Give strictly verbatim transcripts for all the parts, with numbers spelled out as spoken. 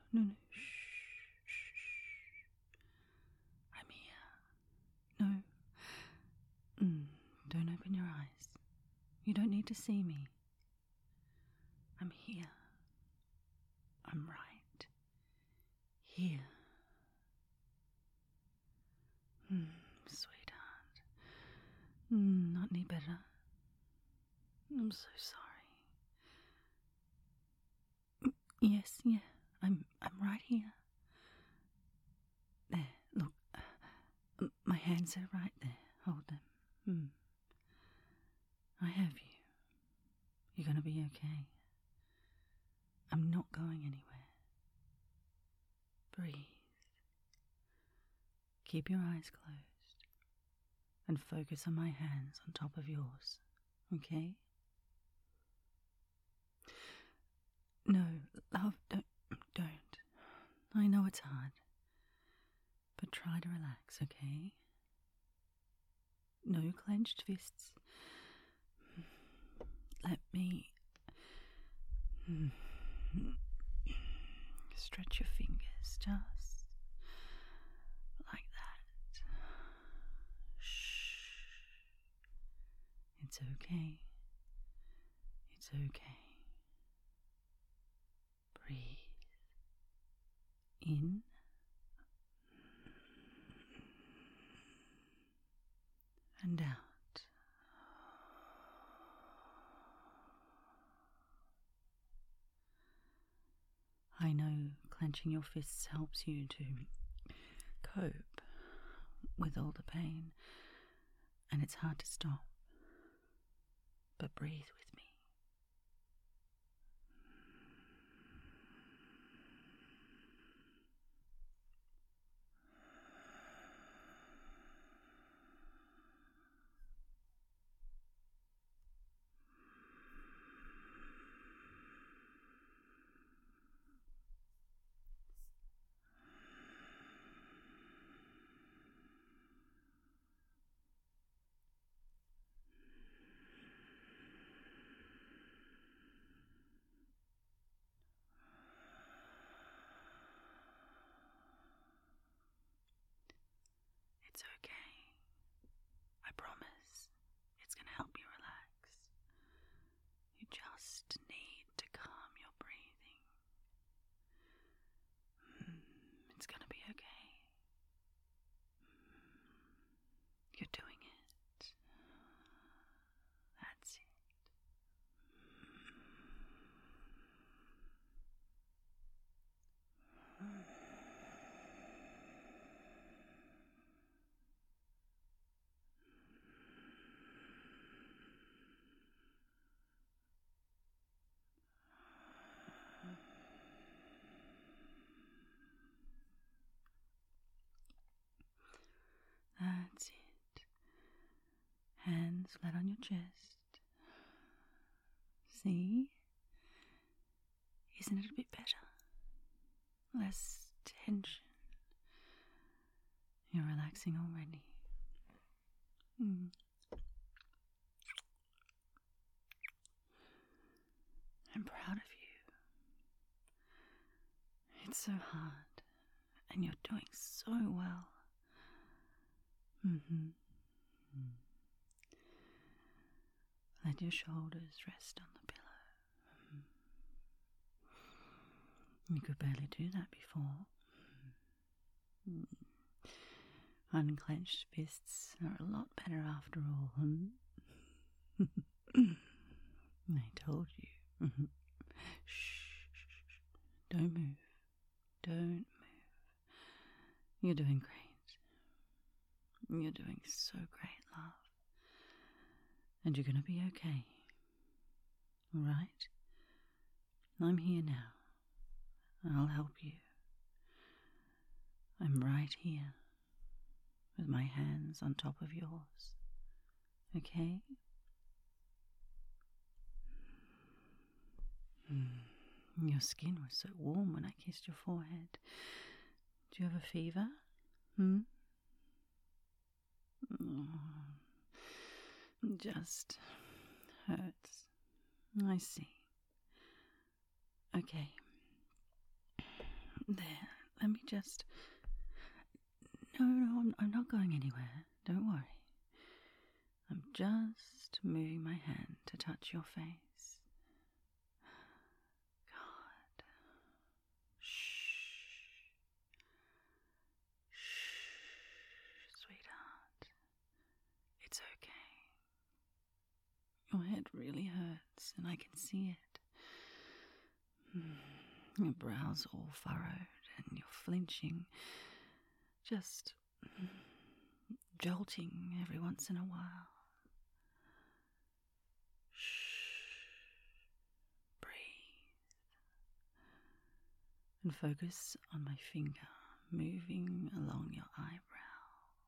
no, no. Shh, shh, shh. I'm here. No. Mm, don't open your eyes. You don't need to see me. I'm here. I'm right here. Mm, sweetheart. Mm, not any better. I'm so sorry. Mm, yes, yeah. I'm I'm right here. There, look. Uh, my hands are right there. Hold them. Mm. I have you. You're going to be okay. I'm not going anywhere. Breathe. Keep your eyes closed and focus on my hands on top of yours, okay? No, love, don't, don't. I know it's hard, but try to relax, okay? No clenched fists. Let me stretch your fingers, just like that. Shh. It's okay. It's okay. Breathe in and out. I know clenching your fists helps you to cope with all the pain, and it's hard to stop. But breathe with me. It's okay. I promise it's going to help you relax. You just need to calm your breathing. It's going to be okay. You're doing it. That's it. That's it. Hands flat on your chest. See? Isn't it a bit better? Less tension. You're relaxing already. Mm. I'm proud of you. It's so hard, and you're doing so well. Mm-hmm. Mm. Let your shoulders rest on the pillow. Mm. You could barely do that before. Mm. Unclenched fists are a lot better after all, hmm? I told you. Shh, shh, shh. Don't move. Don't move. You're doing great. You're doing so great, love. And you're going to be okay. All right? I'm here now. I'll help you. I'm right here with my hands on top of yours. Okay? Mm. Your skin was so warm when I kissed your forehead. Do you have a fever? Hmm? Oh, just hurts. I see. Okay. There, let me just... No, no, I'm, I'm not going anywhere. Don't worry. I'm just moving my hand to touch your face. God. Shh. Shh, sweetheart. It's okay. Your head really hurts, and I can see it. Your brow's all furrowed, and you're flinching, just jolting every once in a while. Shh. Breathe. And focus on my finger moving along your eyebrow.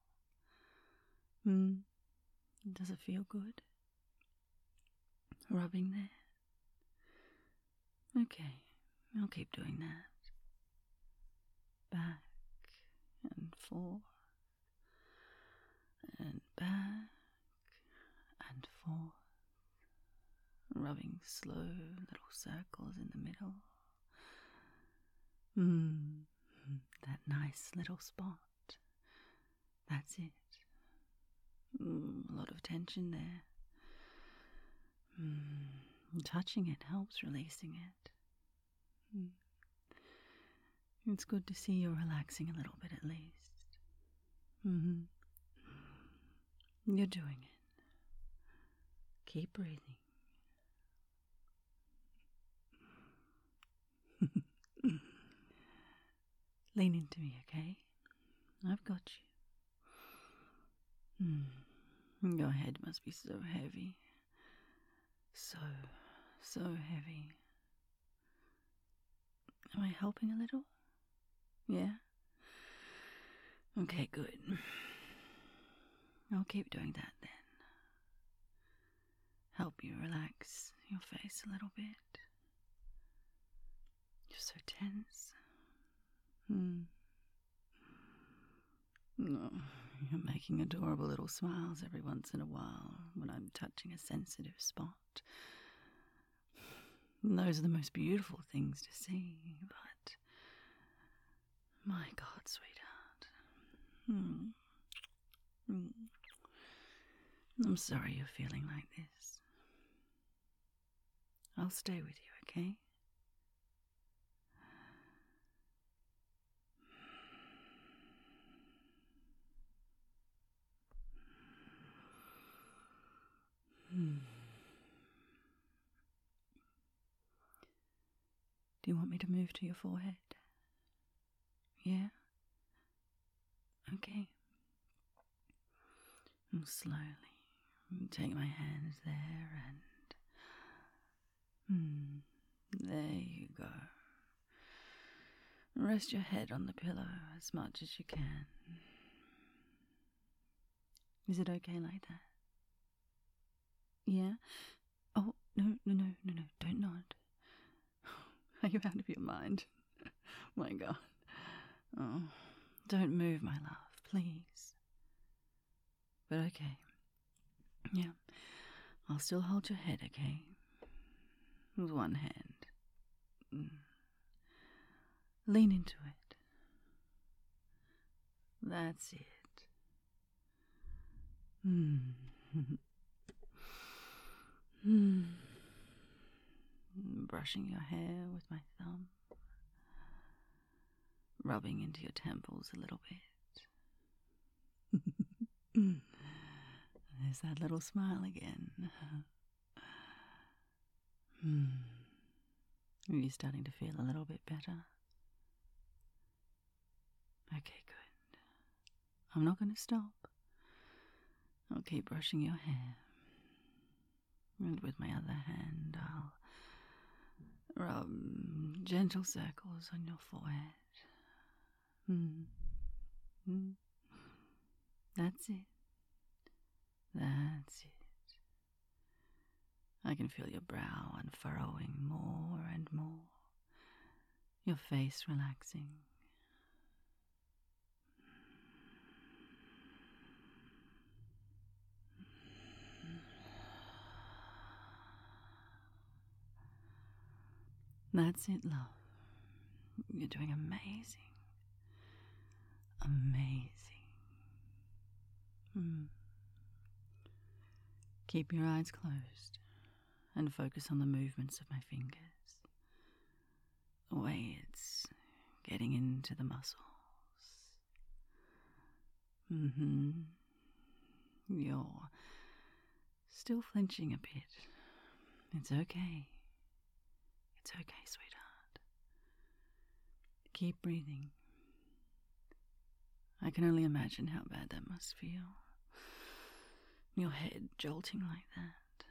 Hmm. Does it feel good? Rubbing there? Okay, I'll keep doing that. Back and forth, and back and forth, rubbing slow little circles in the middle. Hmm, that nice little spot. That's it. Mm, a lot of tension there. Mm, touching it helps releasing it. Mm. It's good to see you're relaxing a little bit at least. Mm-hmm. You're doing it. Keep breathing. Lean into me, okay? I've got you. Mm. Your head must be so heavy. So, so heavy. Am I helping a little? Yeah? Okay, good. I'll keep doing that then. Help you relax your face a little bit. You're so tense. Hmm. Oh, you're making adorable little smiles every once in a while when I'm touching a sensitive spot. And those are the most beautiful things to see, but... My God, sweetheart. Hmm. Hmm. I'm sorry you're feeling like this. I'll stay with you, okay? Hmm. Do you want me to move to your forehead? Yeah? Okay. And slowly take my hands there and... Hmm. There you go. Rest your head on the pillow as much as you can. Is it okay like that? Yeah? Oh, no, no, no, no, no, don't nod. Are you out of your mind? My God. Oh, don't move, my love, please. But okay. Yeah, I'll still hold your head, okay? With one hand. Mm. Lean into it. That's it. Hmm. Hmm. Brushing your hair with my thumb. Rubbing into your temples a little bit. There's that little smile again. Hmm. Are you starting to feel a little bit better? Okay, good. I'm not going to stop. I'll keep brushing your hair. And with my other hand, I'll rub gentle circles on your forehead. Hmm. Hmm. That's it. That's it. I can feel your brow unfurrowing more and more. Your face relaxing. That's it, love. You're doing amazing. Amazing. Mm. Keep your eyes closed and focus on the movements of my fingers. The way it's getting into the muscles. Mm-hmm. You're still flinching a bit. It's okay. It's okay, sweetheart. Keep breathing. I can only imagine how bad that must feel. Your head jolting like that.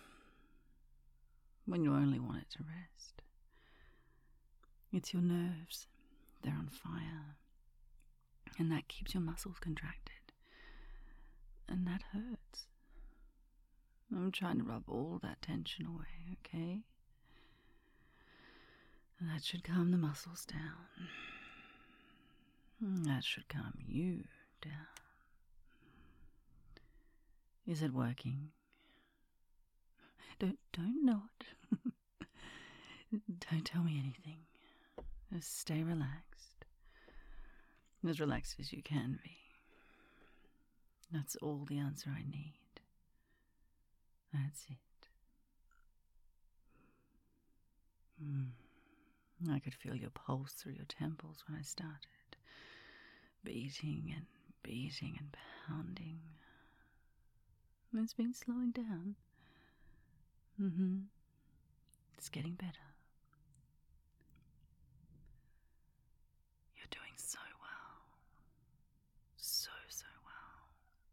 When you only want it to rest. It's your nerves. They're on fire. And that keeps your muscles contracted. And that hurts. I'm trying to rub all that tension away, okay? And that should calm the muscles down. That should calm you down. Is it working? Don't, don't nod. Don't tell me anything. Just stay relaxed. As relaxed as you can be. That's all the answer I need. That's it. Mm. I could feel your pulse through your temples when I started. Beating and beating and pounding. It's been slowing down. Mm-hmm. It's getting better. You're doing so well. So, so well.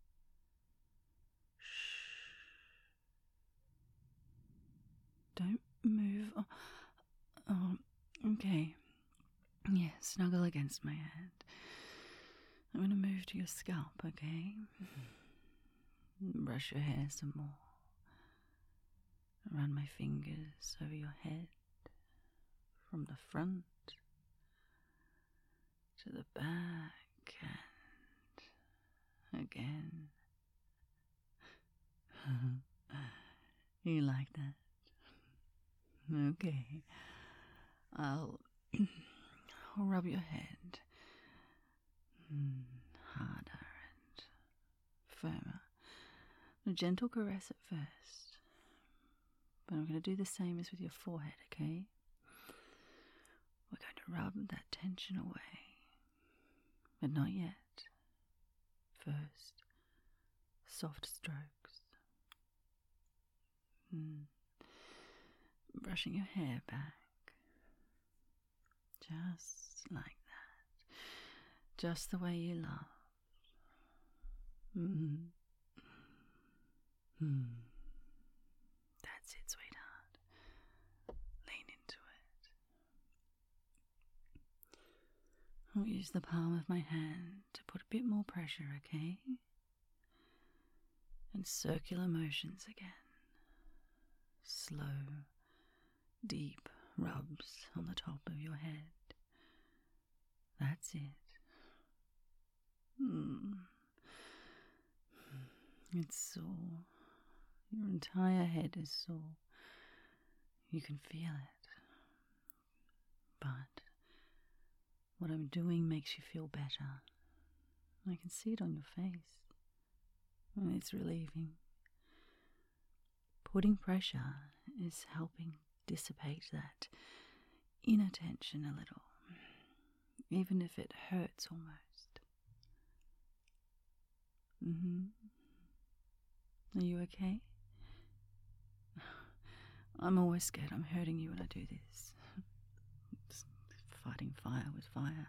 Shh. Don't move. Oh, oh, okay. Yeah, snuggle against my hand. I'm going to move to your scalp, okay? Brush your hair some more. Run my fingers over your head. From the front to the back and again. You like that? Okay. I'll, I'll rub your head harder and firmer. A gentle caress at first, but I'm going to do the same as with your forehead, okay? We're going to rub that tension away, but not yet. First, soft strokes. Mm. Brushing your hair back. Just like that. Just the way you love. Mm. Mm. That's it, sweetheart. Lean into it. I'll use the palm of my hand to put a bit more pressure, okay? And circular motions again. Slow, deep rubs on the top of your head. That's it. Mm. It's sore. Your entire head is sore. You can feel it. But what I'm doing makes you feel better. I can see it on your face. And it's relieving. Putting pressure is helping dissipate that inner tension a little. Even if it hurts almost. Mm-hmm. Are you okay? I'm always scared I'm hurting you when I do this. It's fighting fire with fire.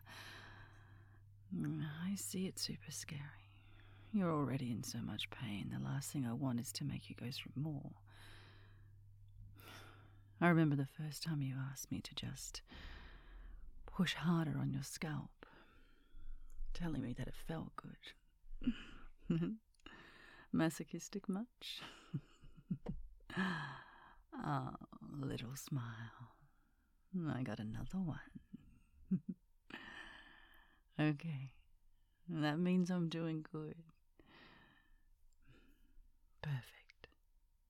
I see it's super scary. You're already in so much pain. The last thing I want is to make you go through more. I remember the first time you asked me to just push harder on your scalp, telling me that it felt good. Masochistic much? Oh, little smile. I got another one. Okay, that means I'm doing good. Perfect.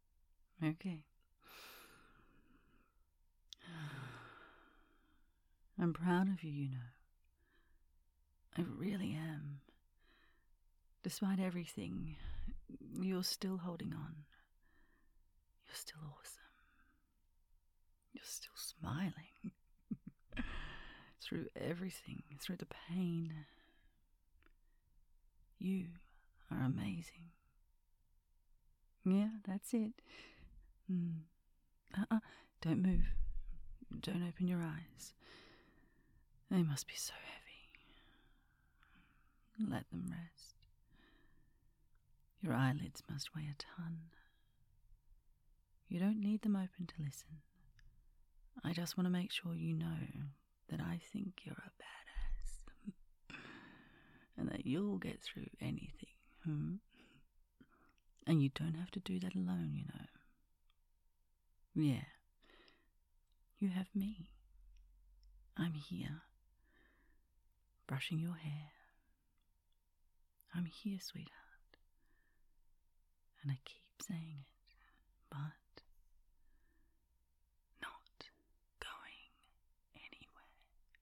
Okay. I'm proud of you, you know. I really am. Despite everything, you're still holding on. You're still awesome. You're still smiling. Through everything, through the pain. You are amazing. Yeah, that's it. Mm. Uh-uh. Don't move. Don't open your eyes. They must be so heavy. Let them rest. Your eyelids must weigh a ton. You don't need them open to listen. I just want to make sure you know that I think you're a badass. And that you'll get through anything. Hmm? And you don't have to do that alone, you know. Yeah. You have me. I'm here. Brushing your hair. I'm here, sweetheart. And I keep saying it, but not going anywhere.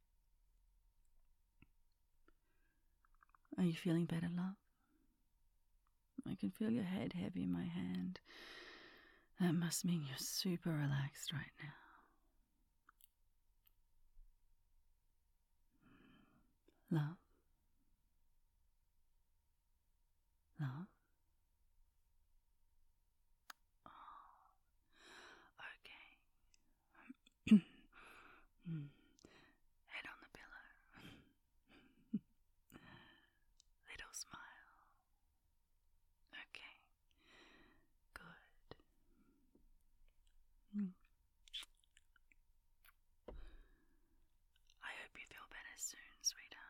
Are you feeling better, love? I can feel your head heavy in my hand. That must mean you're super relaxed right now. Love? Love? Oh, okay. Head on the pillow. Little smile. Okay. Good. Mm. I hope you feel better soon, sweetheart.